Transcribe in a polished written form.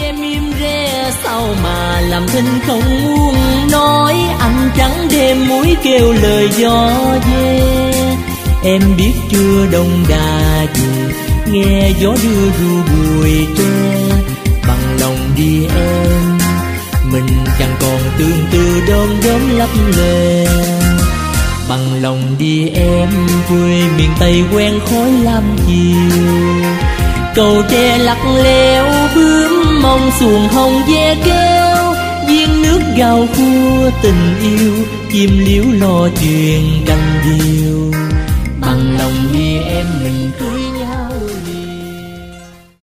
em im re sao mà làm thinh không muốn nói. Anh trắng đêm muối kêu lời gió ve. Em biết chưa đông đà gì, nghe gió đưa ru bụi tre. Bằng lòng đi em, mình chẳng còn tương tư đom đóm lấp lè. Bằng lòng đi em, quê miền Tây quen khói lam chiều. Cầu tre lắc leo bướm mong xuồng hồng ve kêu. Viên nước gào khua tình yêu, chim liễu lo chuyện canh diều. Bằng lòng đi em, mình cưới